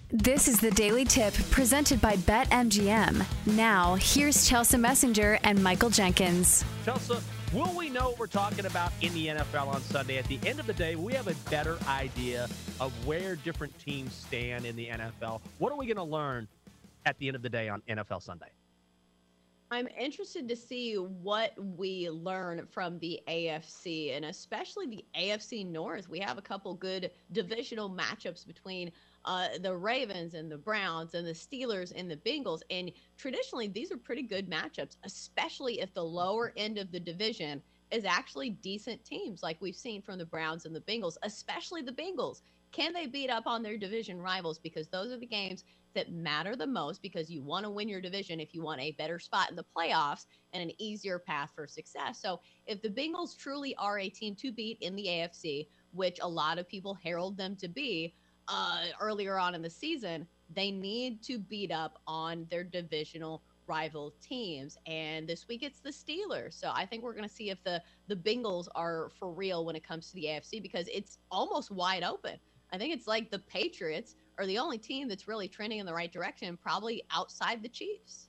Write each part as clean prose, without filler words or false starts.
This is the Daily Tip presented by BetMGM. Now, here's Chelsea Messenger and Michael Jenkins. Chelsea, will we know what we're talking about in the NFL on Sunday? At the end of the day, we have a better idea of where different teams stand in the NFL. What are we going to learn at the end of the day on NFL Sunday? I'm interested to see what we learn from the AFC, and especially the AFC North. We have a couple good divisional matchups between the Ravens and the Browns and the Steelers and the Bengals. And traditionally, these are pretty good matchups, especially if the lower end of the division is actually decent teams like we've seen from the Browns and the Bengals, especially the Bengals. Can they beat up on their division rivals? Because those are the games that matter the most, because you want to win your division if you want a better spot in the playoffs and an easier path for success. So if the Bengals truly are a team to beat in the AFC, which a lot of people herald them to be earlier on in the season, they need to beat up on their divisional rival teams. And this week it's the Steelers. So I think we're going to see if the Bengals are for real when it comes to the AFC, because it's almost wide open. I think it's like the Patriots are the only team that's really trending in the right direction, probably outside the Chiefs.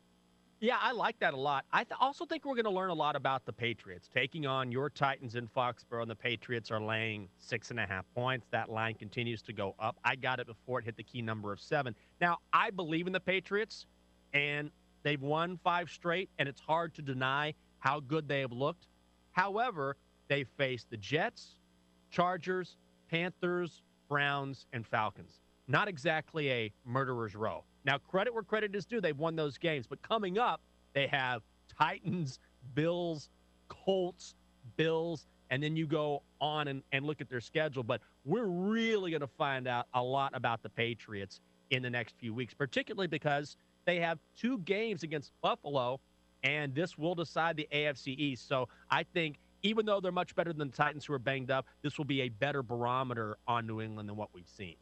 Yeah, I like that a lot. I also think we're going to learn a lot about the Patriots. Taking on your Titans in Foxborough, and the Patriots are laying 6.5 points. That line continues to go up. I got it before it hit the key number of 7. Now, I believe in the Patriots, and they've won 5 straight, and it's hard to deny how good they have looked. However, they faced the Jets, Chargers, Panthers, Browns, and Falcons. Not exactly a murderer's row. Now, credit where credit is due. They've won those games. But coming up, they have Titans, Bills, Colts, Bills, and then you go on and look at their schedule. But we're really going to find out a lot about the Patriots in the next few weeks, particularly because they have 2 games against Buffalo, and this will decide the AFC East. So I think even though they're much better than the Titans, who are banged up, this will be a better barometer on New England than what we've seen.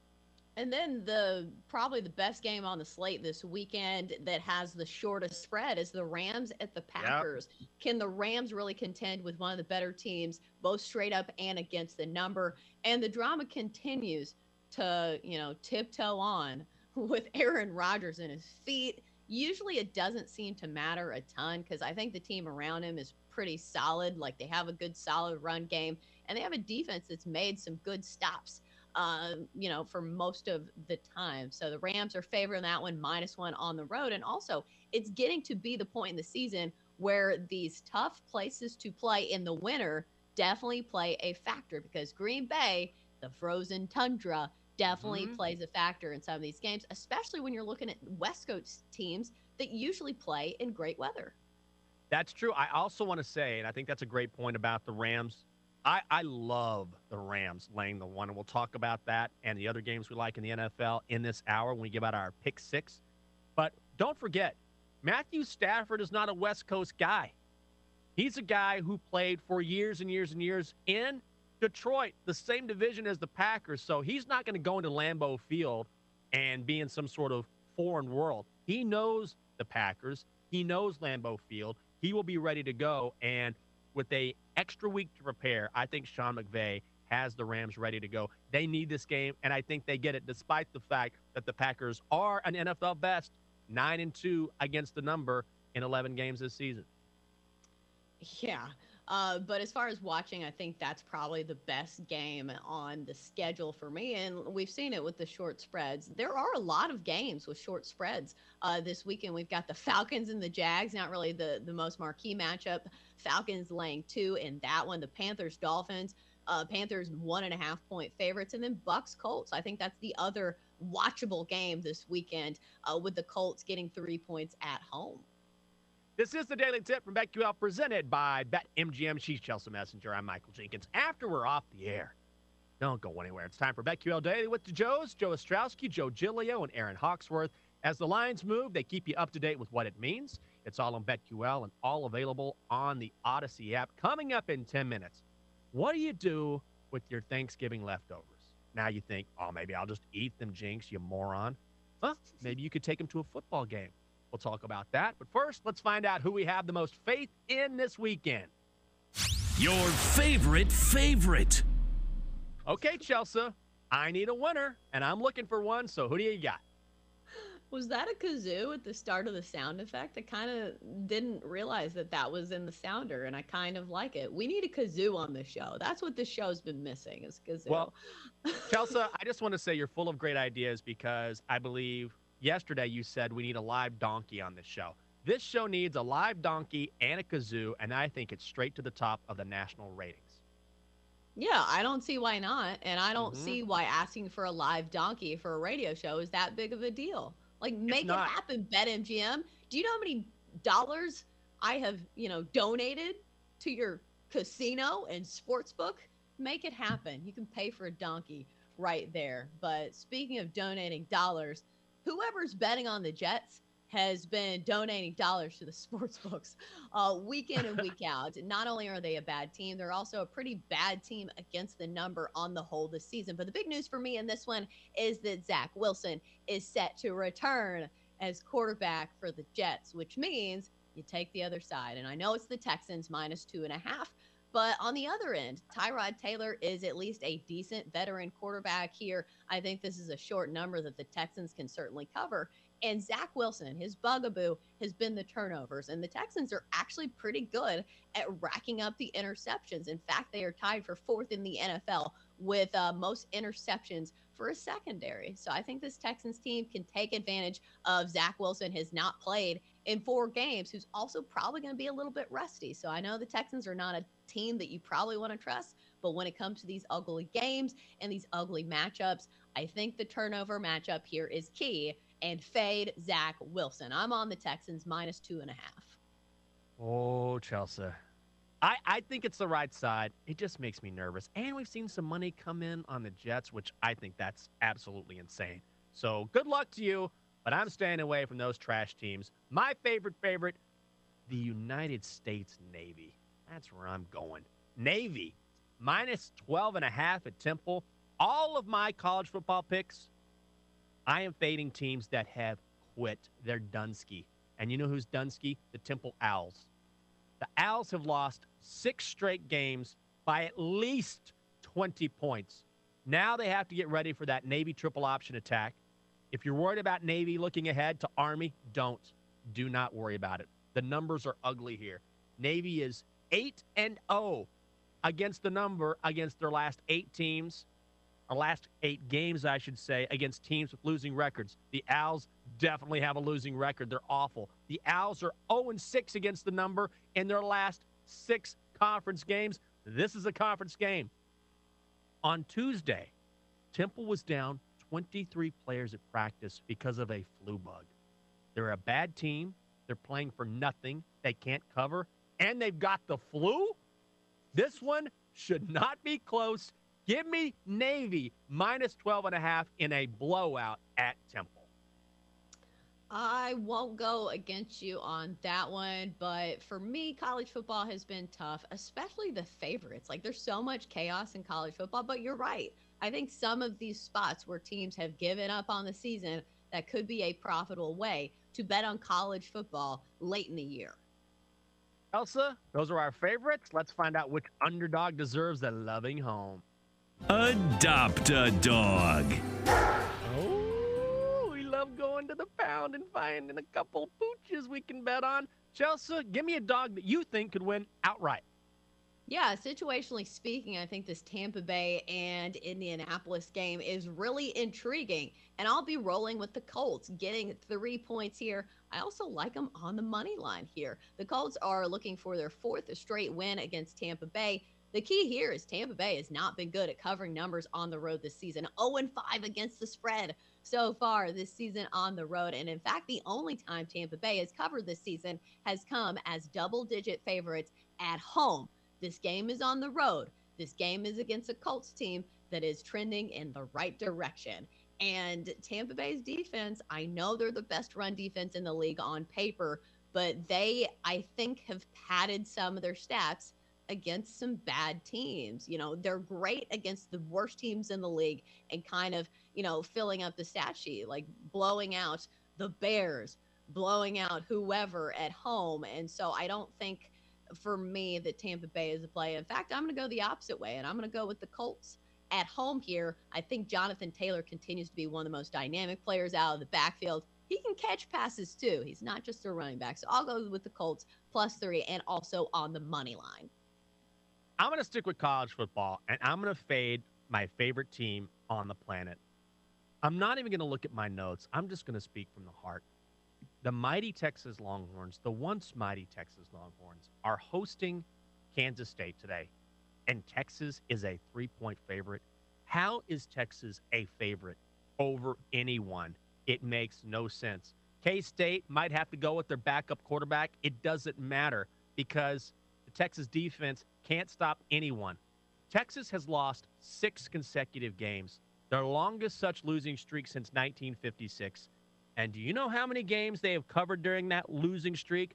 And then probably the best game on the slate this weekend that has the shortest spread is the Rams at the Packers. Yep. Can the Rams really contend with one of the better teams, both straight up and against the number? And the drama continues to, tiptoe on with Aaron Rodgers and his feet. Usually it doesn't seem to matter a ton, because I think the team around him is pretty solid. Like, they have a good, solid run game, and they have a defense that's made some good stops, for most of the time. So the Rams are favoring that one, -1 on the road. And also, it's getting to be the point in the season where these tough places to play in the winter definitely play a factor, because Green Bay, the frozen tundra, definitely plays a factor in some of these games, especially when you're looking at West Coast teams that usually play in great weather. That's true. I also want to say, and I think that's a great point about the Rams, I love the Rams laying the 1, and we'll talk about that and the other games we like in the NFL in this hour when we give out our Pick 6. But don't forget, Matthew Stafford is not a West Coast guy. He's a guy who played for years and years and years in Detroit, the same division as the Packers. So he's not going to go into Lambeau Field and be in some sort of foreign world. He knows the Packers. He knows Lambeau Field. He will be ready to go. And with a extra week to prepare, I think Sean McVay has the Rams ready to go. They need this game, and I think they get it, despite the fact that the Packers are an NFL best 9-2 against the number in 11 games this season. Yeah. But as far as watching, I think that's probably the best game on the schedule for me. And we've seen it with the short spreads. There are a lot of games with short spreads this weekend. We've got the Falcons and the Jags, not really the most marquee matchup. Falcons laying 2 in that one. The Panthers, Dolphins. Panthers 1.5 point favorites. And then Bucks, Colts. I think that's the other watchable game this weekend, with the Colts getting 3 points at home. This is the Daily Tip from BetQL, presented by BetMGM. She's Chelsea Messenger. I'm Michael Jenkins. After we're off the air, don't go anywhere. It's time for BetQL Daily with the Joes, Joe Ostrowski, Joe Giglio, and Aaron Hawksworth. As the lines move, they keep you up to date with what it means. It's all on BetQL and all available on the Odyssey app. Coming up in 10 minutes, what do you do with your Thanksgiving leftovers? Now you think, oh, maybe I'll just eat them, Jinx, you moron. Huh? Maybe you could take them to a football game. We'll talk about that. But first, let's find out who we have the most faith in this weekend. Your favorite. Okay, Chelsea. I need a winner, and I'm looking for one, so who do you got? Was that a kazoo at the start of the sound effect? I kind of didn't realize that that was in the sounder, and I kind of like it. We need a kazoo on the show. That's what the show's been missing is kazoo. Well, Chelsea, I just want to say you're full of great ideas because I believe yesterday you said we need a live donkey on this show. This show needs a live donkey and a kazoo, and I think it's straight to the top of the national ratings. Yeah, I don't see why not. And I don't Hmm. see why asking for a live donkey for a radio show is that big of a deal. Like, It's make it not. happen, BetMGM. Do you know how many dollars I have, donated to your casino and sports book? Make it happen. You can pay for a donkey right there. But speaking of donating dollars, whoever's betting on the Jets has been donating dollars to the sports books week in and week out. Not only are they a bad team, they're also a pretty bad team against the number on the whole this season. But the big news for me in this one is that Zach Wilson is set to return as quarterback for the Jets, which means you take the other side. And I know it's the Texans -2.5. But on the other end, Tyrod Taylor is at least a decent veteran quarterback here. I think this is a short number that the Texans can certainly cover. And Zach Wilson, his bugaboo has been the turnovers. And the Texans are actually pretty good at racking up the interceptions. In fact, they are tied for fourth in the NFL with most interceptions for a secondary. So I think this Texans team can take advantage of Zach Wilson has not played in 4 games, who's also probably going to be a little bit rusty. So I know the Texans are not a team that you probably want to trust, but when it comes to these ugly games and these ugly matchups, I think the turnover matchup here is key and fade Zach Wilson. I'm on the Texans -2.5. Oh, Chelsea. I think it's the right side. It just makes me nervous. And we've seen some money come in on the Jets, which I think that's absolutely insane. So good luck to you, but I'm staying away from those trash teams. My favorite, the United States Navy. That's where I'm going. Navy, -12.5 at Temple. All of my college football picks, I am fading teams that have quit. They're Dunsky. And you know who's Dunsky? The Temple Owls. The Owls have lost 6 straight games by at least 20 points. Now they have to get ready for that Navy triple option attack. If you're worried about Navy looking ahead to Army, don't. Do not worry about it. The numbers are ugly here. Navy is 8-0 against the number against their last 8 teams, or last 8 games, I should say, against teams with losing records. The Owls definitely have a losing record. They're awful. The Owls are 0-6 against the number in their last 6 conference games. This is a conference game. On Tuesday, Temple was down 23 players at practice because of a flu bug. They're a bad team. They're playing for nothing. They can't cover, and they've got the flu. This one should not be close. Give me Navy -12.5 in a blowout at Temple. I won't go against you on that one, but for me, college football has been tough, especially the favorites. Like, there's so much chaos in college football, but you're right. I think some of these spots where teams have given up on the season, that could be a profitable way to bet on college football late in the year. Elsa, those are our favorites. Let's find out which underdog deserves a loving home. Adopt a dog. Oh, we love going to the pound and finding a couple pooches we can bet on. Chelsea, give me a dog that you think could win outright. Yeah, situationally speaking, I think this Tampa Bay and Indianapolis game is really intriguing. And I'll be rolling with the Colts, getting 3 points here. I also like them on the money line here. The Colts are looking for their 4th straight win against Tampa Bay. The key here is Tampa Bay has not been good at covering numbers on the road this season. 0-5 against the spread so far this season on the road. And in fact, the only time Tampa Bay has covered this season has come as double-digit favorites at home. This game is on the road. This game is against a Colts team that is trending in the right direction. And Tampa Bay's defense, I know they're the best run defense in the league on paper, but they, I think, have padded some of their stats against some bad teams. You know, they're great against the worst teams in the league and kind of, filling up the stat sheet, like blowing out the Bears, blowing out whoever at home. And so I don't think for me that Tampa Bay is a play. In fact, I'm going to go the opposite way, and I'm going to go with the Colts at home here. I think Jonathan Taylor continues to be one of the most dynamic players out of the backfield. He can catch passes too. He's not just a running back. So I'll go with the Colts +3 and also on the money line. I'm going to stick with college football, and I'm going to fade my favorite team on the planet. I'm not even going to look at my notes. I'm just going to speak from the heart. The mighty Texas Longhorns, the once mighty Texas Longhorns, are hosting Kansas State today, and Texas is a 3-point favorite. How is Texas a favorite over anyone? It makes no sense. K-State might have to go with their backup quarterback. It doesn't matter because the Texas defense can't stop anyone. Texas has lost 6 consecutive games, their longest such losing streak since 1956. And do you know how many games they have covered during that losing streak?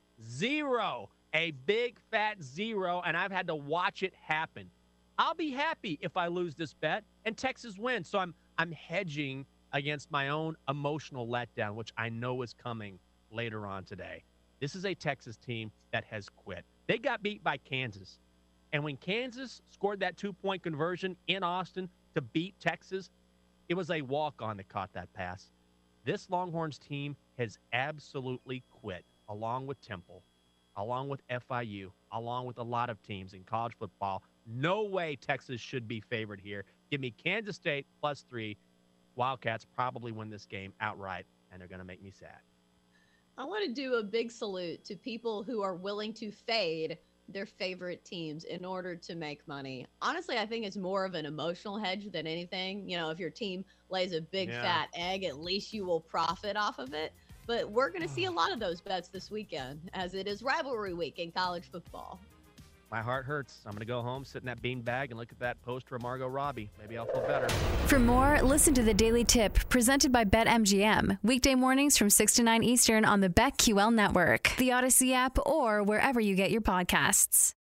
0. A big fat 0, and I've had to watch it happen. I'll be happy if I lose this bet and Texas wins. So I'm hedging against my own emotional letdown, which I know is coming later on today. This is a Texas team that has quit. They got beat by Kansas. And when Kansas scored that 2-point conversion in Austin to beat Texas, it was a walk-on that caught that pass. This Longhorns team has absolutely quit, along with Temple, along with FIU, along with a lot of teams in college football. No way Texas should be favored here. Give me Kansas State +3. Wildcats probably win this game outright, and they're going to make me sad. I want to do a big salute to people who are willing to fade their favorite teams in order to make money. Honestly, I think it's more of an emotional hedge than anything. You know, if your team lays a big fat egg, at least you will profit off of it. But we're going to see a lot of those bets this weekend as it is rivalry week in college football. My heart hurts. I'm going to go home, sit in that bean bag, and look at that poster of Margot Robbie. Maybe I'll feel better. For more, listen to the Daily Tip presented by BetMGM. Weekday mornings from 6 to 9 Eastern on the BetQL network, the Odyssey app, or wherever you get your podcasts.